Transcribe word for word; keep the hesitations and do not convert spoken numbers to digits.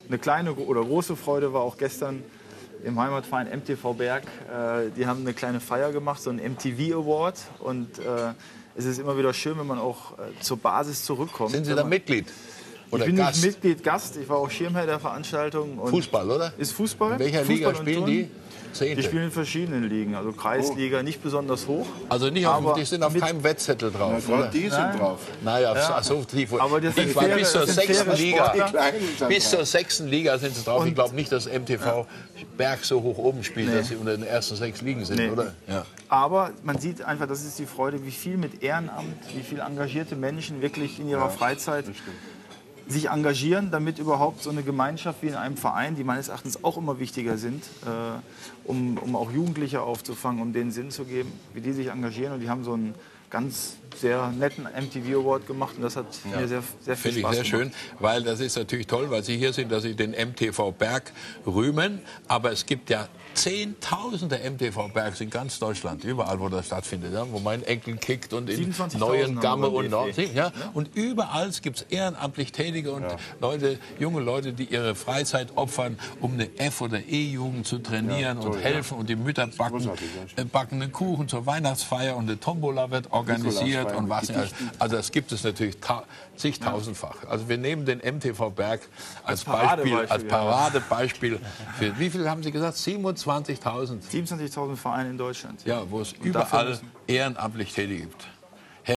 eine kleine oder große Freude war auch gestern im Heimatverein M T V Berg. Äh, die haben eine kleine Feier gemacht, so einen M T V Award. Und äh, es ist immer wieder schön, wenn man auch äh, zur Basis zurückkommt. Sind Sie da Mitglied? Oder ich bin Gast? nicht Mitglied, Gast. Ich war auch Schirmherr der Veranstaltung. Und Fußball, oder? Ist Fußball. In welcher Fußball Liga spielen die? Zehnte. Die spielen in verschiedenen Ligen. Also Kreisliga, nicht besonders hoch. Also nicht auf, aber die sind auf keinem Wettzettel drauf, Ja, oder? die sind Nein. drauf. Naja, Ja. so tief. Aber das sind Ich war faire- bis zur das sind sechsten faire Liga. Sportler. Die Kleinen sind Bis drauf. zur sechsten Liga sind sie drauf. Und- Ich glaube nicht, dass M T V Berg so hoch oben spielt, Nee. dass sie unter den ersten sechs Ligen sind, Nee. oder? Ja. Aber man sieht einfach, das ist die Freude, wie viel mit Ehrenamt, wie viel engagierte Menschen wirklich in ihrer Freizeit sich engagieren, damit überhaupt so eine Gemeinschaft wie in einem Verein, die meines Erachtens auch immer wichtiger sind, äh, um, um auch Jugendliche aufzufangen, um denen Sinn zu geben, wie die sich engagieren. Und die haben so einen ganz sehr netten M T V Award gemacht und das hat mir sehr, sehr viel Finde ich Spaß sehr gemacht. schön, weil das ist natürlich toll, weil Sie hier sind, dass Sie den M T V Berg rühmen. Aber es gibt ja Zehntausende M T V Bergs in ganz Deutschland, überall, wo das stattfindet, ja, wo mein Enkel kickt und in siebenundzwanzigtausend neuen Gamme haben wir und beim Nord. B F D. Ja, und überall gibt es ehrenamtlich Tätige und Leute, junge Leute, die ihre Freizeit opfern, um eine F- oder E-Jugend zu trainieren und helfen. Und die Mütter backen, großartig, ja, äh, backen einen Kuchen zur Weihnachtsfeier und eine Tombola wird organisiert. Nikolausfeier Und mit was nicht alles. Gedichten. Also das gibt es natürlich ta- zigtausendfach. Also wir nehmen den M T V Berg als, Als Beispiel, Paradebeispiel, als ja. Paradebeispiel. Für, wie viel haben Sie gesagt? siebenundzwanzigtausend. siebenundzwanzigtausend Vereine in Deutschland. Ja, wo es dafür überall müssen- ehrenamtlich Tätige gibt.